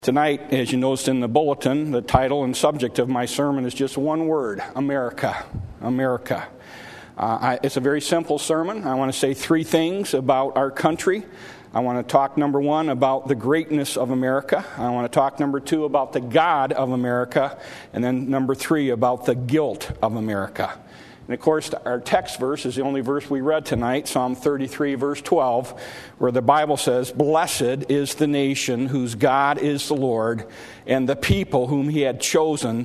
Tonight, as you noticed in the bulletin, the title and subject of my sermon is just one word: America. America. It's a very simple sermon. I want to say three things about our country. I want to talk, number one, about the greatness of America. I want to talk, number two, about the God of America. And then, number three, about the guilt of America. And, of course, our text verse is the only verse we read tonight, Psalm 33, verse 12, where the Bible says, "Blessed is the nation whose God is the Lord, and the people whom he hath chosen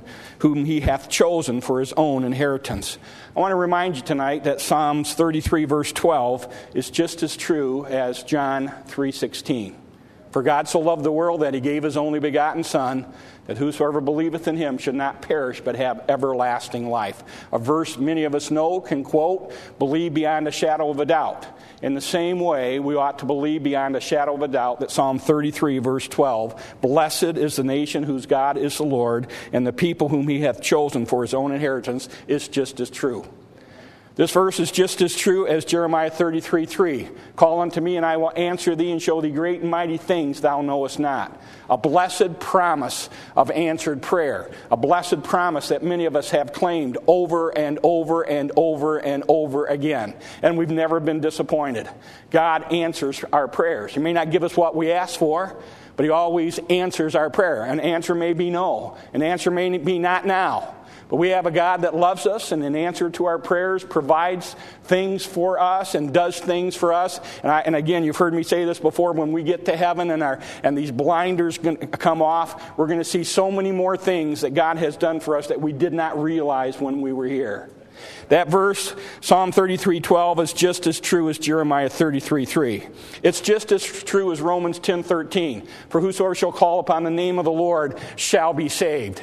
for his own inheritance." I want to remind you tonight that Psalms 33, verse 12 is just as true as John 3:16. "For God so loved the world that he gave his only begotten Son, that whosoever believeth in him should not perish but have everlasting life." A verse many of us know, can quote, believe beyond a shadow of a doubt. In the same way, we ought to believe beyond a shadow of a doubt that Psalm 33, verse 12, "Blessed is the nation whose God is the Lord, and the people whom he hath chosen for his own inheritance," is just as true. This verse is just as true as Jeremiah 33:3. "Call unto me, and I will answer thee, and show thee great and mighty things thou knowest not." A blessed promise of answered prayer. A blessed promise that many of us have claimed over and over and over and over again. And we've never been disappointed. God answers our prayers. He may not give us what we ask for, but he always answers our prayer. An answer may be no. An answer may be not now. But we have a God that loves us, and in answer to our prayers provides things for us and does things for us. And again, you've heard me say this before, when we get to heaven and these blinders come off, we're going to see so many more things that God has done for us that we did not realize when we were here. That verse, Psalm 33:12, is just as true as Jeremiah 33:3. It's just as true as Romans 10:13. "For whosoever shall call upon the name of the Lord shall be saved."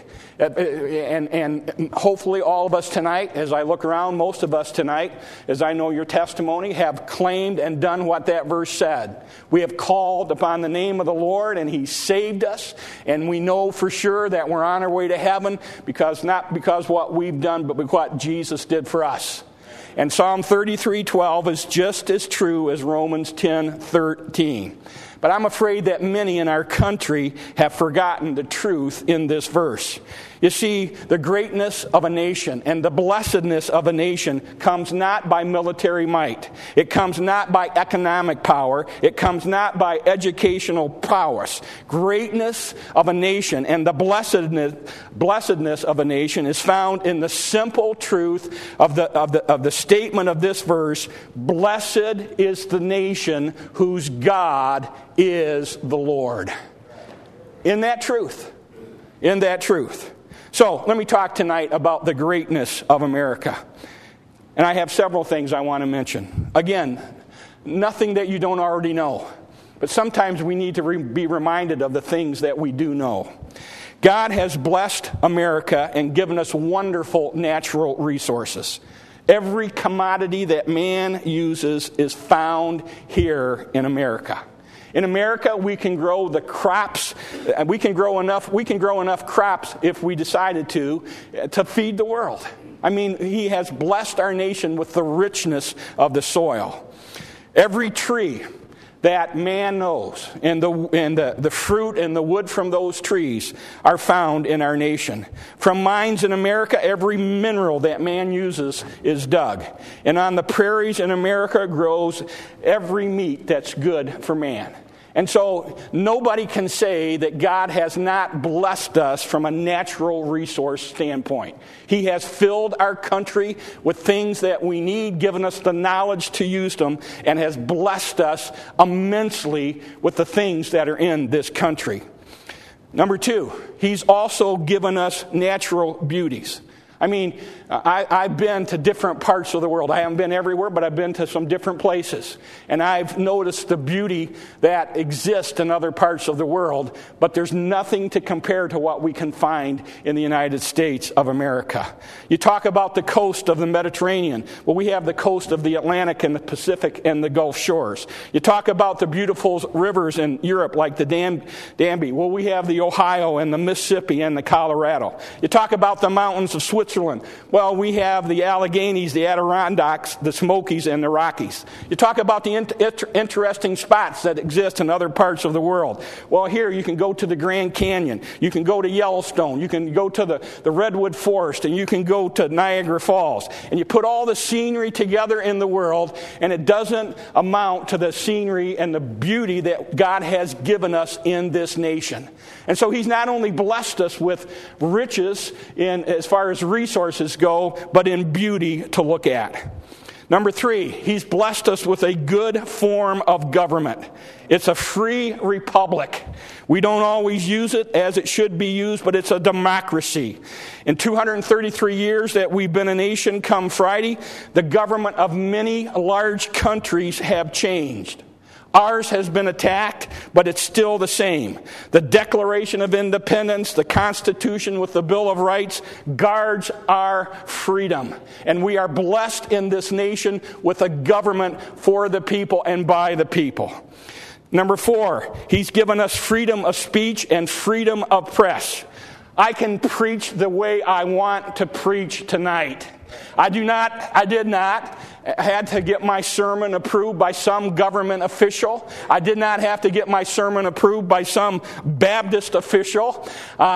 And hopefully all of us tonight, as I look around, most of us tonight, as I know your testimony, have claimed and done what that verse said. We have called upon the name of the Lord, and he saved us. And we know for sure that we're on our way to heaven, not because what we've done, but because what Jesus did for us. And Psalm 33:12 is just as true as Romans 10:13. But I'm afraid that many in our country have forgotten the truth in this verse. You see, the greatness of a nation and the blessedness of a nation comes not by military might. It comes not by economic power. It comes not by educational prowess. Greatness of a nation and the blessedness of a nation is found in the simple truth of the statement of this verse: "Blessed is the nation whose God is the Lord." In that truth. So, let me talk tonight about the greatness of America. And I have several things I want to mention. Again, nothing that you don't already know. But sometimes we need to be reminded of the things that we do know. God has blessed America and given us wonderful natural resources. Every commodity that man uses is found here in America. In America, we can grow the crops. We can grow enough crops if we decided to feed the world. I mean, he has blessed our nation with the richness of the soil. Every tree that man knows, and the fruit and the wood from those trees are found in our nation. From mines in America, every mineral that man uses is dug. And on the prairies in America grows every meat that's good for man. And so nobody can say that God has not blessed us from a natural resource standpoint. He has filled our country with things that we need, given us the knowledge to use them, and has blessed us immensely with the things that are in this country. Number two, he's also given us natural beauties. I mean, I've been to different parts of the world. I haven't been everywhere, but I've been to some different places. And I've noticed the beauty that exists in other parts of the world, but there's nothing to compare to what we can find in the United States of America. You talk about the coast of the Mediterranean. Well, we have the coast of the Atlantic and the Pacific and the Gulf shores. You talk about the beautiful rivers in Europe like the Danube. Well, we have the Ohio and the Mississippi and the Colorado. You talk about the mountains of Switzerland Switzerland. Well, we have the Alleghenies, the Adirondacks, the Smokies, and the Rockies. You talk about the interesting spots that exist in other parts of the world. Well, here you can go to the Grand Canyon. You can go to Yellowstone. You can go to the Redwood Forest, and you can go to Niagara Falls. And you put all the scenery together in the world, and it doesn't amount to the scenery and the beauty that God has given us in this nation. And so He's not only blessed us with riches in as far as resources go, but in beauty to look at. Number 3, He's blessed us with a good form of government. It's a free republic. We don't always use it as it should be used, but it's a democracy. In 233 years that we've been a nation come Friday, the government of many large countries have changed. Ours has been attacked, but it's still the same. The Declaration of Independence, the Constitution with the Bill of Rights guards our freedom. And we are blessed in this nation with a government for the people and by the people. Number 4, He's given us freedom of speech and freedom of press. I can preach the way I want to preach tonight. I did not had to get my sermon approved by some government official. I did not have to get my sermon approved by some Baptist official.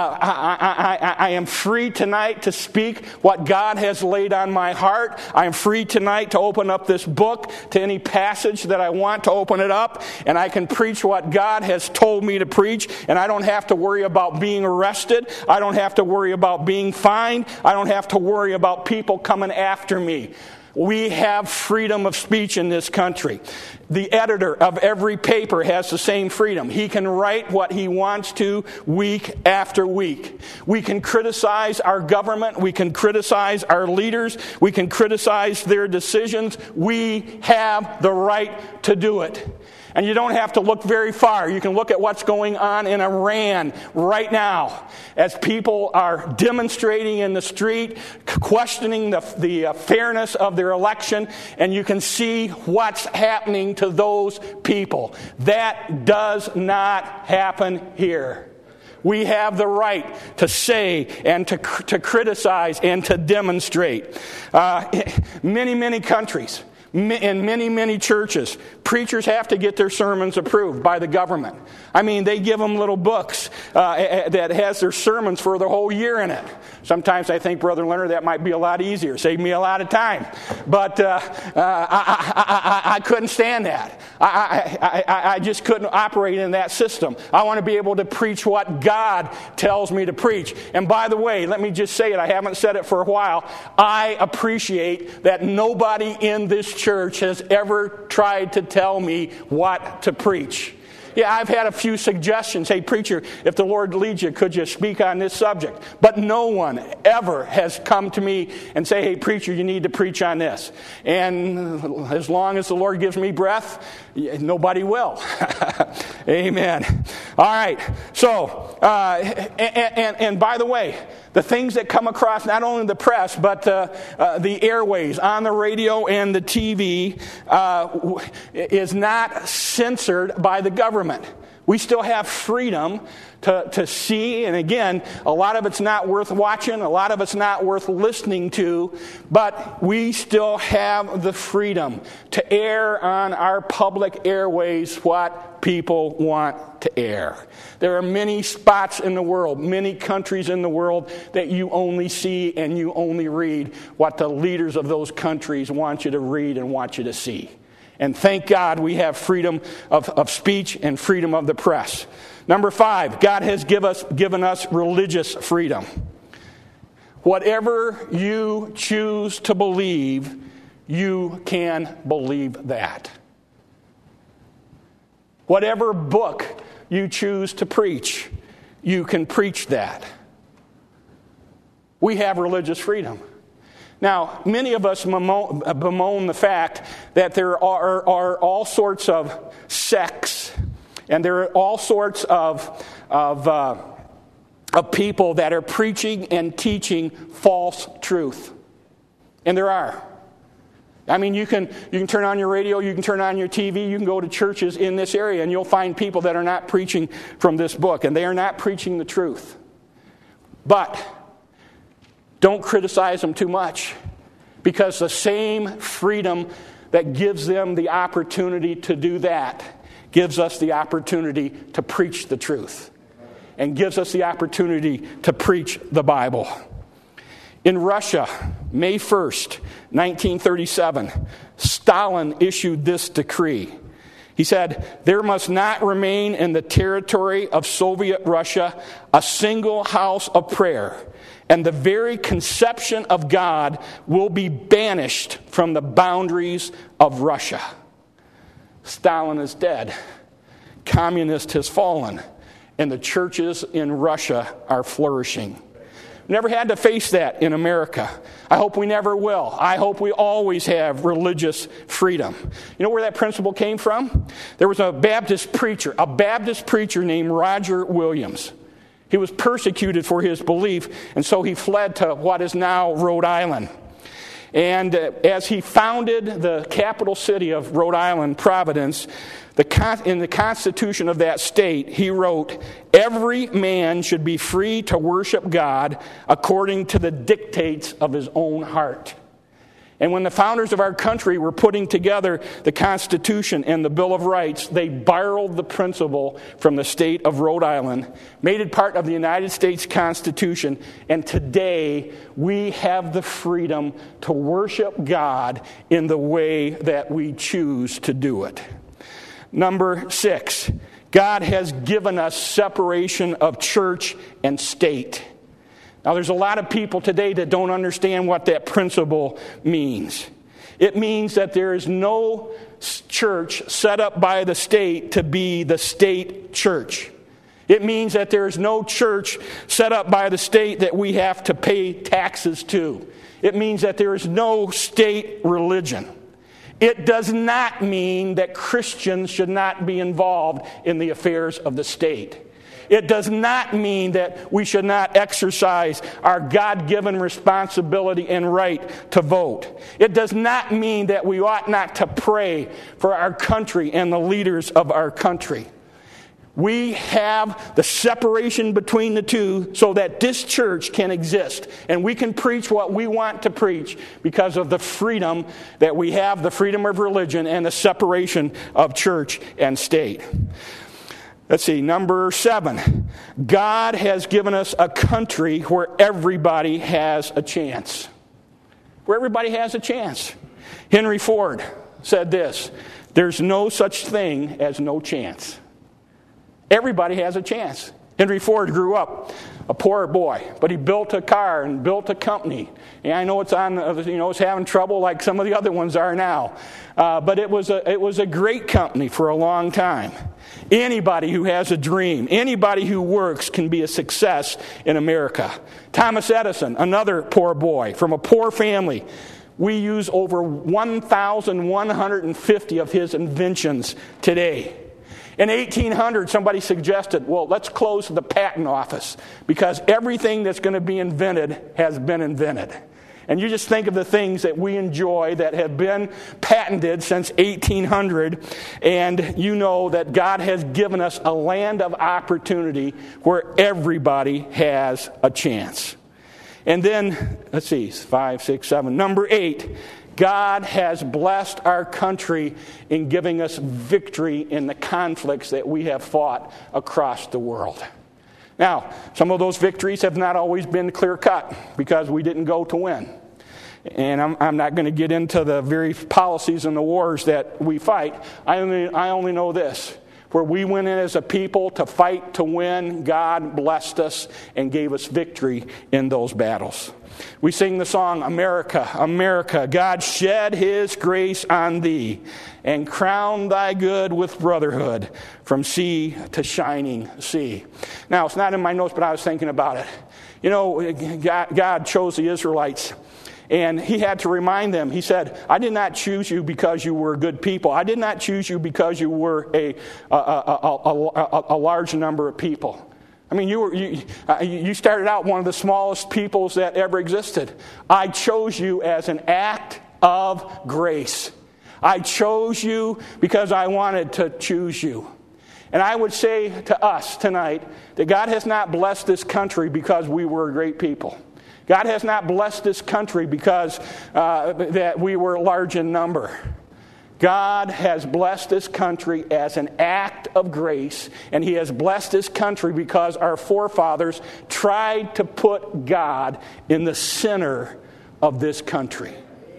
I am free tonight to speak what God has laid on my heart. I am free tonight to open up this book to any passage that I want to open it up, and I can preach what God has told me to preach, and I don't have to worry about being arrested. I don't have to worry about being fined. I don't have to worry about people coming after me. We have freedom of speech in this country. The editor of every paper has the same freedom. He can write what he wants to week after week. We can criticize our government. We can criticize our leaders. We can criticize their decisions. We have the right to do it. And you don't have to look very far. You can look at what's going on in Iran right now as people are demonstrating in the street, questioning the fairness of their election, and you can see what's happening to those people. That does not happen here. We have the right to say and to criticize and to demonstrate. Many countries, in many churches, preachers have to get their sermons approved by the government. I mean, they give them little books that has their sermons for the whole year in it. Sometimes I think, Brother Leonard, that might be a lot easier, save me a lot of time. But I couldn't stand that. I just couldn't operate in that system. I want to be able to preach what God tells me to preach. And by the way, let me just say it, I haven't said it for a while, I appreciate that nobody in this church has ever tried to tell me what to preach. Yeah, I've had a few suggestions. Hey, preacher, if the Lord leads you, could you speak on this subject? But no one ever has come to me and say, hey, preacher, you need to preach on this. And as long as the Lord gives me breath, nobody will. Amen. All right. So, and by the way, the things that come across not only the press, but the airways, on the radio and the TV, is not censored by the government. We still have freedom to see, and again, a lot of it's not worth watching, a lot of it's not worth listening to, but we still have the freedom to air on our public airways what people want to air. There are many spots in the world, many countries in the world that you only see and you only read what the leaders of those countries want you to read and want you to see. And thank God we have freedom of speech and freedom of the press. Number 5, God has given us religious freedom. Whatever you choose to believe, you can believe that. Whatever book you choose to preach, you can preach that. We have religious freedom. Now, many of us bemoan the fact that there are all sorts of sects, and there are all sorts of people that are preaching and teaching false truth. And there are. I mean, you can turn on your radio, you can turn on your TV, you can go to churches in this area, and you'll find people that are not preaching from this book, and they are not preaching the truth. But Don't criticize them too much, because the same freedom that gives them the opportunity to do that gives us the opportunity to preach the truth and gives us the opportunity to preach the Bible. In Russia, May 1st, 1937, Stalin issued this decree. He said, "There must not remain in the territory of Soviet Russia a single house of prayer, and the very conception of God will be banished from the boundaries of Russia." Stalin is dead. Communist has fallen. And the churches in Russia are flourishing. Never had to face that in America. I hope we never will. I hope we always have religious freedom. You know where that principle came from? There was a Baptist preacher named Roger Williams. He was persecuted for his belief, and so he fled to what is now Rhode Island. And as he founded the capital city of Rhode Island, Providence, in the Constitution of that state, he wrote, "Every man should be free to worship God according to the dictates of his own heart." And when the founders of our country were putting together the Constitution and the Bill of Rights, they borrowed the principle from the state of Rhode Island, made it part of the United States Constitution, and today we have the freedom to worship God in the way that we choose to do it. Number 6, God has given us separation of church and state. Now, there's a lot of people today that don't understand what that principle means. It means that there is no church set up by the state to be the state church. It means that there is no church set up by the state that we have to pay taxes to. It means that there is no state religion. It does not mean that Christians should not be involved in the affairs of the state. It does not mean that we should not exercise our God-given responsibility and right to vote. It does not mean that we ought not to pray for our country and the leaders of our country. We have the separation between the two so that this church can exist. And we can preach what we want to preach because of the freedom that we have, the freedom of religion and the separation of church and state. Let's see, number 7. God has given us a country where everybody has a chance. Where everybody has a chance. Henry Ford said this, "There's no such thing as no chance." Everybody has a chance. Henry Ford grew up a poor boy, but he built a car and built a company. And I know it's having trouble like some of the other ones are now. But it was a great company for a long time. Anybody who has a dream, anybody who works can be a success in America. Thomas Edison, another poor boy from a poor family. We use over 1,150 of his inventions today. In 1800, somebody suggested, well, let's close the patent office because everything that's going to be invented has been invented. And you just think of the things that we enjoy that have been patented since 1800, and you know that God has given us a land of opportunity where everybody has a chance. And then, let's see, 5, 6, 7. Number 8. God has blessed our country in giving us victory in the conflicts that we have fought across the world. Now, some of those victories have not always been clear-cut because we didn't go to win. And I'm not going to get into the very policies and the wars that we fight. I only know this. Where we went in as a people to fight to win, God blessed us and gave us victory in those battles. We sing the song, America, America, God shed His grace on thee and crown thy good with brotherhood from sea to shining sea. Now, it's not in my notes, but I was thinking about it. You know, God chose the Israelites. And He had to remind them, He said, I did not choose you because you were good people. I did not choose you because you were a large number of people. I mean, you started out one of the smallest peoples that ever existed. I chose you as an act of grace. I chose you because I wanted to choose you. And I would say to us tonight that God has not blessed this country because we were a great people. God has not blessed this country because that we were large in number. God has blessed this country as an act of grace, and He has blessed this country because our forefathers tried to put God in the center of this country.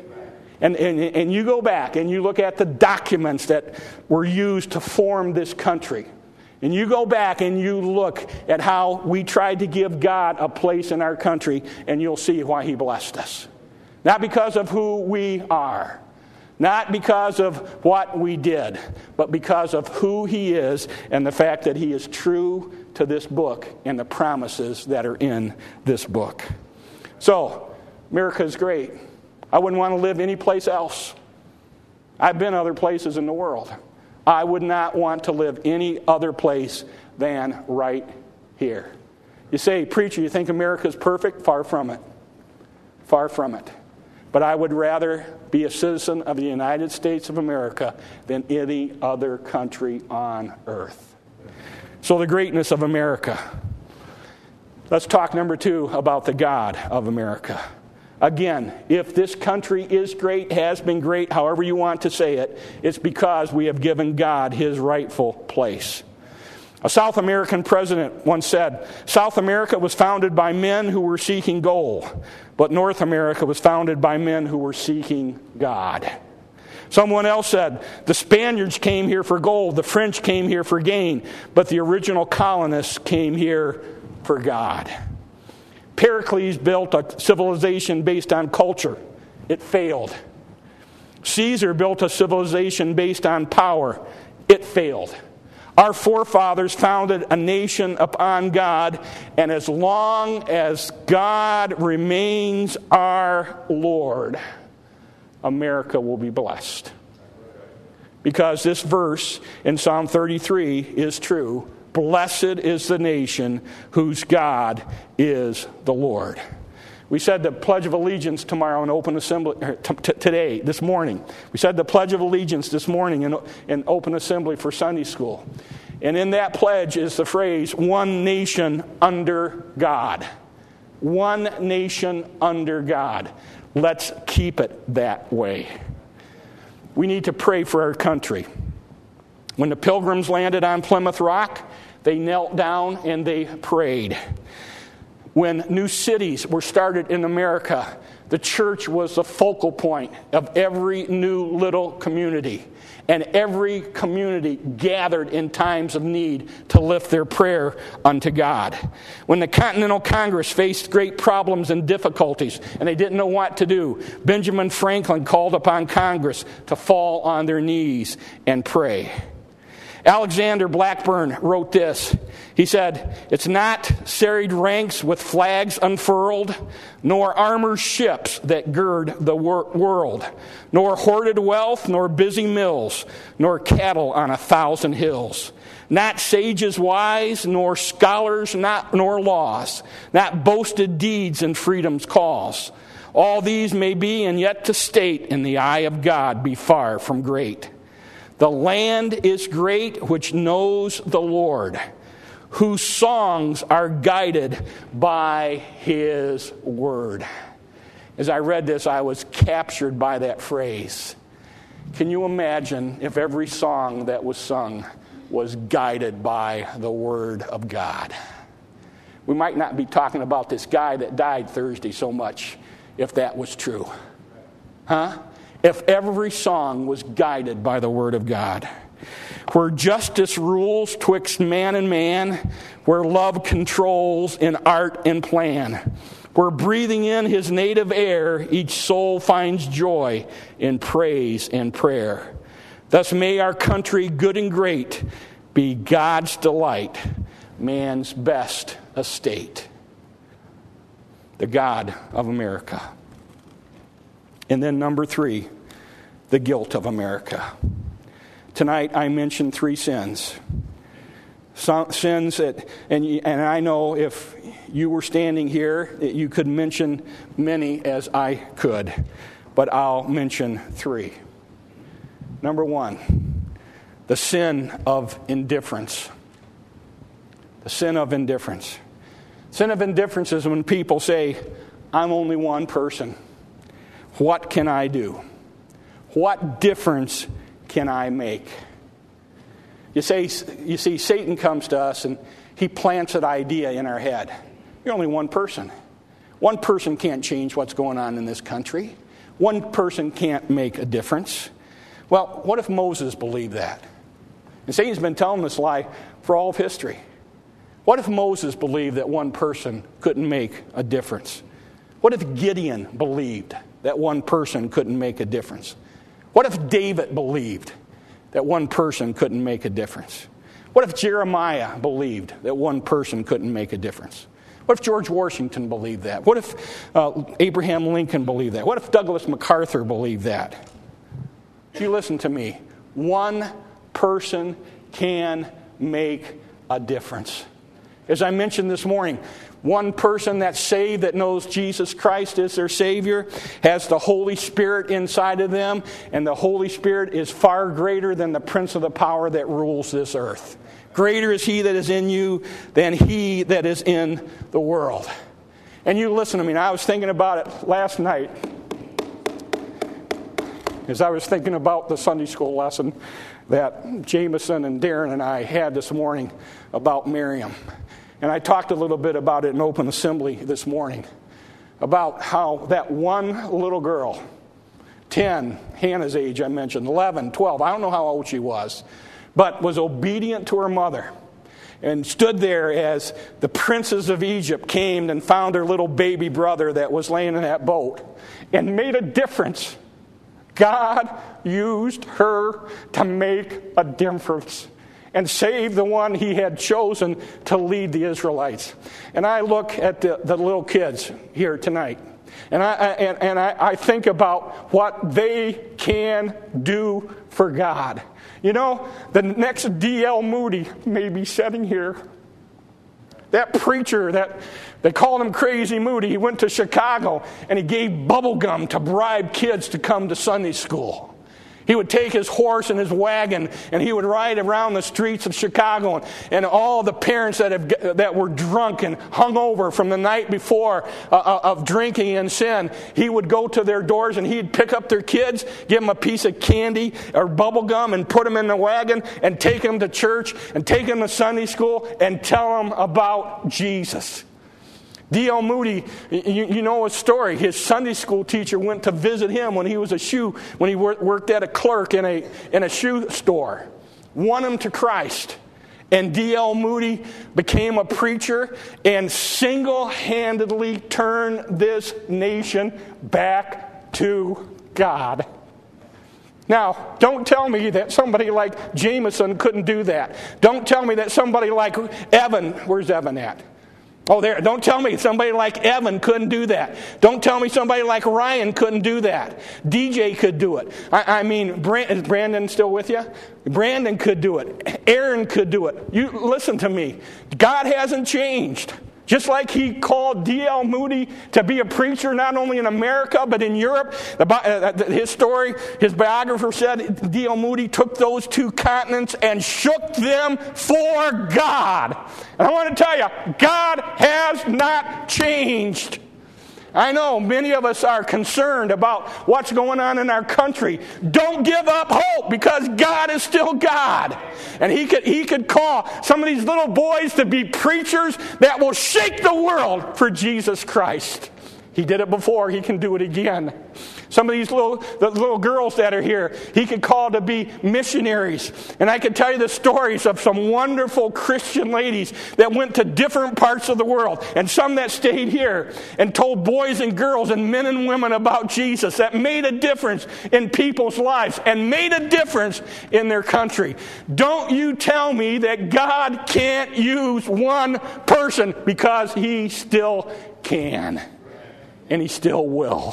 And you go back and you look at the documents that were used to form this country. And you go back and you look at how we tried to give God a place in our country, and you'll see why He blessed us. Not because of who we are, not because of what we did, but because of who He is and the fact that He is true to this book and the promises that are in this book. So, America is great. I wouldn't want to live anyplace else. I've been other places in the world. I would not want to live any other place than right here. You say, preacher, you think America's perfect? Far from it. Far from it. But I would rather be a citizen of the United States of America than any other country on earth. So the greatness of America. Let's talk, number 2, about the God of America. Again, if this country is great, has been great, however you want to say it, it's because we have given God His rightful place. A South American president once said, South America was founded by men who were seeking gold, but North America was founded by men who were seeking God. Someone else said, the Spaniards came here for gold, the French came here for gain, but the original colonists came here for God. Pericles built a civilization based on culture. It failed. Caesar built a civilization based on power. It failed. Our forefathers founded a nation upon God, and as long as God remains our Lord, America will be blessed. Because this verse in Psalm 33 is true. Blessed is the nation whose God is the Lord. We said the Pledge of Allegiance tomorrow in Open Assembly, today, this morning. We said the Pledge of Allegiance this morning in Open Assembly for Sunday school. And in that pledge is the phrase, one nation under God. One nation under God. Let's keep it that way. We need to pray for our country. When the Pilgrims landed on Plymouth Rock, they knelt down and they prayed. When new cities were started in America, the church was the focal point of every new little community. And every community gathered in times of need to lift their prayer unto God. When the Continental Congress faced great problems and difficulties, and they didn't know what to do, Benjamin Franklin called upon Congress to fall on their knees and pray. Alexander Blackburn wrote this. He said, it's not serried ranks with flags unfurled, nor armored ships that gird the world, nor hoarded wealth, nor busy mills, nor cattle on 1,000 hills. Not sages wise, nor scholars, nor laws, not boasted deeds and freedom's cause. All these may be, and yet to state, in the eye of God be far from great. The land is great which knows the Lord, whose songs are guided by His word. As I read this, I was captured by that phrase. Can you imagine if every song that was sung was guided by the word of God? We might not be talking about this guy that died Thursday so much if that was true. Huh? If every song was guided by the word of God. Where justice rules twixt man and man, where love controls in art and plan, where breathing in His native air, each soul finds joy in praise and prayer. Thus may our country good and great be God's delight, man's best estate. The God of America. And then number 3, the guilt of America. Tonight I mentioned 3 sins. Some sins that, and I know if you were standing here, that you could mention many as I could, but I'll mention 3. Number 1, the sin of indifference. The sin of indifference. Sin of indifference is when people say, I'm only one person. What can I do? What difference can I make? You see, Satan comes to us and he plants an idea in our head. You're only one person. One person can't change what's going on in this country. One person can't make a difference. Well, what if Moses believed that? And Satan's been telling this lie for all of history. What if Moses believed that one person couldn't make a difference? What if Gideon believed that one person couldn't make a difference? What if David believed that one person couldn't make a difference? What if Jeremiah believed that one person couldn't make a difference? What if George Washington believed that? What if Abraham Lincoln believed that? What if Douglas MacArthur believed that? You listen to me. One person can make a difference. As I mentioned this morning, one person that's saved, that knows Jesus Christ is their Savior, has the Holy Spirit inside of them, and the Holy Spirit is far greater than the prince of the power that rules this earth. Greater is He that is in you than he that is in the world. And you listen to me. I was thinking about it last night as I was thinking about the Sunday school lesson that Jameson and Darren and I had this morning about Miriam. And I talked a little bit about it in open assembly this morning, about how that one little girl, 10, Hannah's age I mentioned, 11, 12, I don't know how old she was, but was obedient to her mother and stood there as the princes of Egypt came and found her little baby brother that was laying in that boat and made a difference. God used her to make a difference and save the one He had chosen to lead the Israelites. And I look at the little kids here tonight, and I think about what they can do for God. You know, the next D.L. Moody may be sitting here. That preacher that they called him Crazy Moody, he went to Chicago and he gave bubble gum to bribe kids to come to Sunday school. He would take his horse and his wagon, and he would ride around the streets of Chicago, and all the parents that were drunk and hungover from the night before of drinking and sin, he would go to their doors and he'd pick up their kids, give them a piece of candy or bubble gum, and put them in the wagon and take them to church and take them to Sunday school and tell them about Jesus. D.L. Moody, you know his story. His Sunday school teacher went to visit him when he was when he worked at a clerk in a shoe store. Won him to Christ. And D.L. Moody became a preacher and single-handedly turned this nation back to God. Now, don't tell me that somebody like Jameson couldn't do that. Don't tell me that somebody like Evan, where's Evan at? Oh, there. Don't tell me somebody like Evan couldn't do that. Don't tell me somebody like Ryan couldn't do that. DJ could do it. I mean, is Brandon still with you? Brandon could do it. Aaron could do it. You listen to me. God hasn't changed. Just like He called D.L. Moody to be a preacher not only in America but in Europe. His story, his biographer said D.L. Moody took those two continents and shook them for God. And I want to tell you, God has not changed. I know many of us are concerned about what's going on in our country. Don't give up hope, because God is still God. And He could call some of these little boys to be preachers that will shake the world for Jesus Christ. He did it before. He can do it again. Some of these little girls that are here, He could call to be missionaries. And I could tell you the stories of some wonderful Christian ladies that went to different parts of the world, and some that stayed here and told boys and girls and men and women about Jesus, that made a difference in people's lives and made a difference in their country. Don't you tell me that God can't use one person, because He still can. And He still will.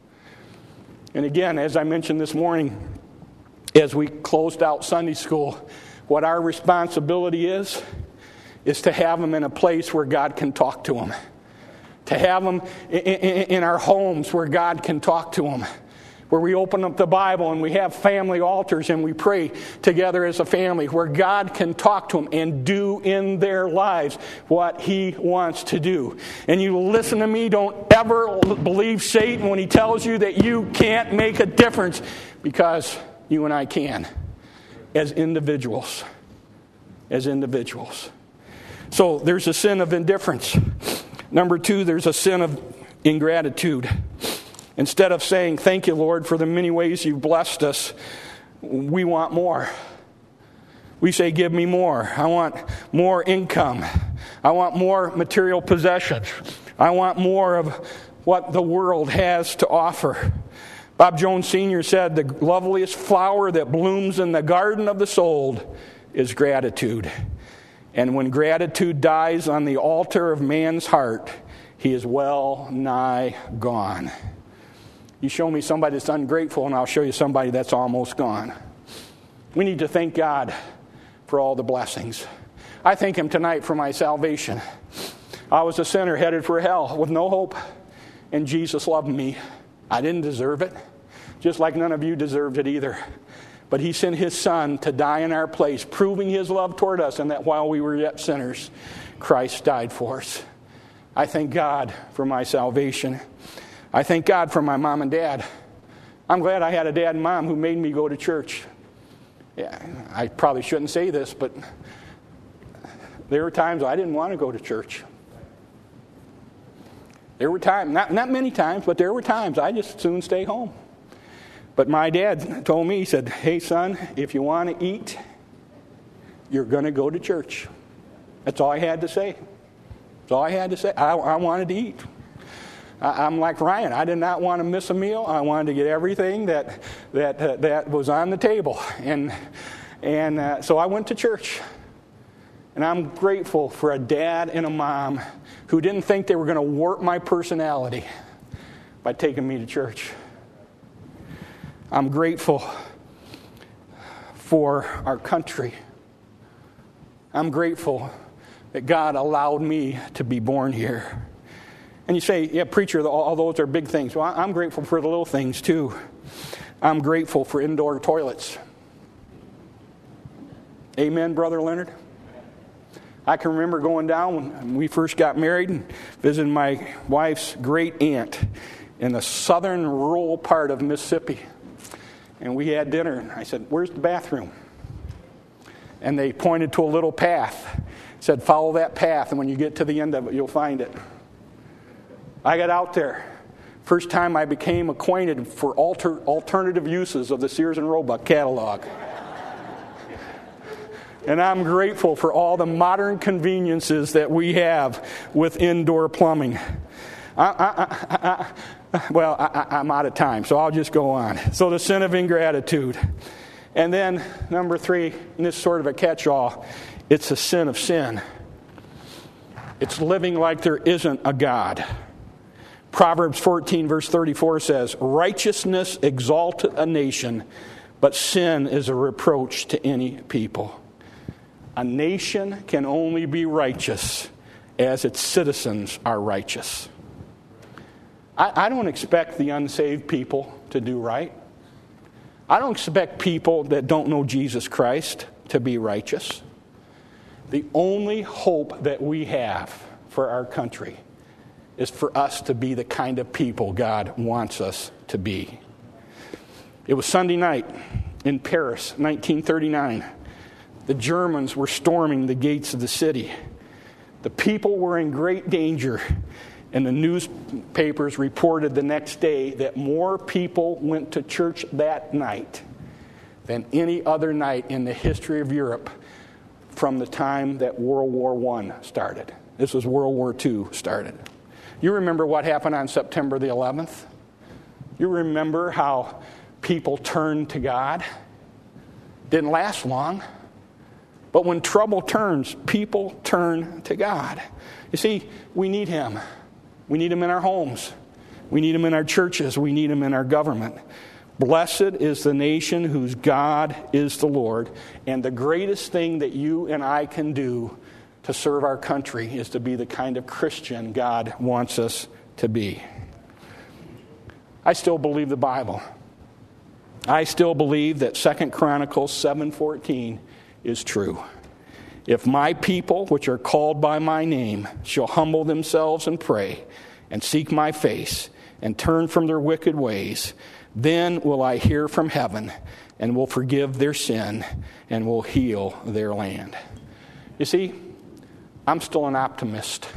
And again, as I mentioned this morning, as we closed out Sunday school, what our responsibility is to have them in a place where God can talk to them. To have them in our homes where God can talk to them. where we open up the Bible and we have family altars and we pray together as a family, where God can talk to them and do in their lives what He wants to do. And you listen to me, don't ever believe Satan when he tells you that you can't make a difference, because you and I can, as individuals. As individuals. So there's a sin of indifference. Number 2, there's a sin of ingratitude. Instead of saying, thank you, Lord, for the many ways you've blessed us, we want more. We say, give me more. I want more income. I want more material possessions. I want more of what the world has to offer. Bob Jones Sr. said, the loveliest flower that blooms in the garden of the soul is gratitude. And when gratitude dies on the altar of man's heart, he is well nigh gone. You show me somebody that's ungrateful, and I'll show you somebody that's almost gone. We need to thank God for all the blessings. I thank Him tonight for my salvation. I was a sinner headed for hell with no hope, and Jesus loved me. I didn't deserve it, just like none of you deserved it either. But He sent His Son to die in our place, proving His love toward us, and that while we were yet sinners, Christ died for us. I thank God for my salvation. I thank God for my mom and dad. I'm glad I had a dad and mom who made me go to church. Yeah, I probably shouldn't say this, but there were times I didn't want to go to church. There were times, not many times, but there were times I just soon stay home. But my dad told me, he said, hey son, if you want to eat, you're going to go to church. That's all I had to say. That's all I had to say. I wanted to eat. I'm like Ryan. I did not want to miss a meal. I wanted to get everything that was on the table. And so I went to church. And I'm grateful for a dad and a mom who didn't think they were going to warp my personality by taking me to church. I'm grateful for our country. I'm grateful that God allowed me to be born here. And you say, yeah, preacher, all those are big things. Well, I'm grateful for the little things too. I'm grateful for indoor toilets. Amen, Brother Leonard? I can remember going down when we first got married and visiting my wife's great aunt in the southern rural part of Mississippi. And we had dinner, and I said, where's the bathroom? And they pointed to a little path. Said, follow that path, and when you get to the end of it, you'll find it. I got out there. First time I became acquainted for alternative uses of the Sears and Roebuck catalog. And I'm grateful for all the modern conveniences that we have with indoor plumbing. I'm out of time, so I'll just go on. So the sin of ingratitude. And then, number 3, and this is sort of a catch-all, it's a sin of sin. It's living like there isn't a God. Proverbs 14, verse 34 says, righteousness exalteth a nation, but sin is a reproach to any people. A nation can only be righteous as its citizens are righteous. I don't expect the unsaved people to do right. I don't expect people that don't know Jesus Christ to be righteous. The only hope that we have for our country is for us to be the kind of people God wants us to be. It was Sunday night in Paris, 1939. The Germans were storming the gates of the city. The people were in great danger, and the newspapers reported the next day that more people went to church that night than any other night in the history of Europe from the time that World War I started. This was World War II started. You remember what happened on September the 11th? You remember how people turned to God? Didn't last long. But when trouble turns, people turn to God. You see, we need Him. We need Him in our homes. We need Him in our churches. We need Him in our government. Blessed is the nation whose God is the Lord. And the greatest thing that you and I can do to serve our country is to be the kind of Christian God wants us to be. I still believe the Bible. I still believe that 2 Chronicles 7:14 is true. If my people, which are called by my name, shall humble themselves and pray and seek my face and turn from their wicked ways, then will I hear from heaven and will forgive their sin and will heal their land. You see, I'm still an optimist.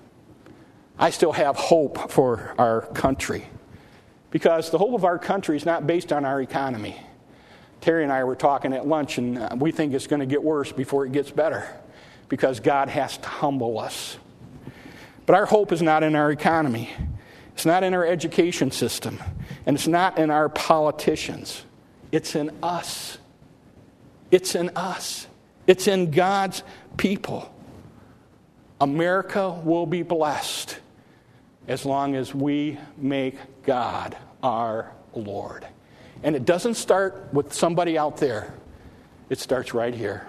I still have hope for our country because the hope of our country is not based on our economy. Terry and I were talking at lunch, and we think it's going to get worse before it gets better because God has to humble us. But our hope is not in our economy. It's not in our education system. And it's not in our politicians. It's in us. It's in us. It's in God's people. America will be blessed as long as we make God our Lord. And it doesn't start with somebody out there. It starts right here.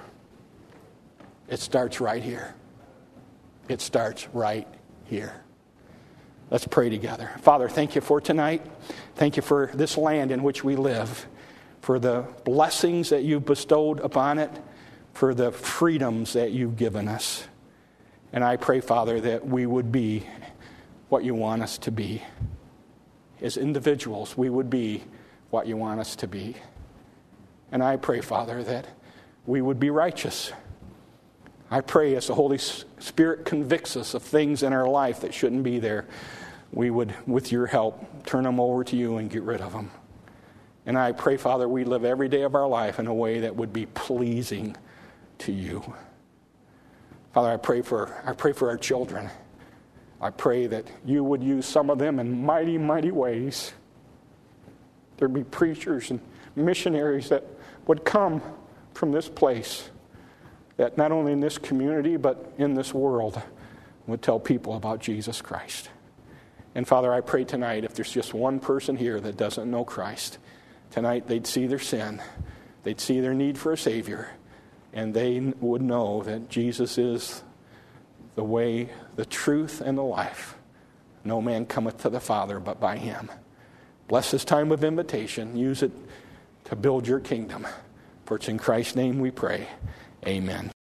It starts right here. It starts right here. Let's pray together. Father, thank you for tonight. Thank you for this land in which we live, for the blessings that you've bestowed upon it, for the freedoms that you've given us. And I pray, Father, that we would be what you want us to be. As individuals, we would be what you want us to be. And I pray, Father, that we would be righteous. I pray as the Holy Spirit convicts us of things in our life that shouldn't be there, we would, with your help, turn them over to you and get rid of them. And I pray, Father, we live every day of our life in a way that would be pleasing to you. Father, I pray for our children. I pray that you would use some of them in mighty, mighty ways. There'd be preachers and missionaries that would come from this place, that not only in this community but in this world would tell people about Jesus Christ. And Father, I pray tonight, if there's just one person here that doesn't know Christ, tonight they'd see their sin, they'd see their need for a Savior, and they would know that Jesus is the way, the truth, and the life. No man cometh to the Father but by him. Bless this time of invitation. Use it to build your kingdom. For it's in Christ's name we pray. Amen.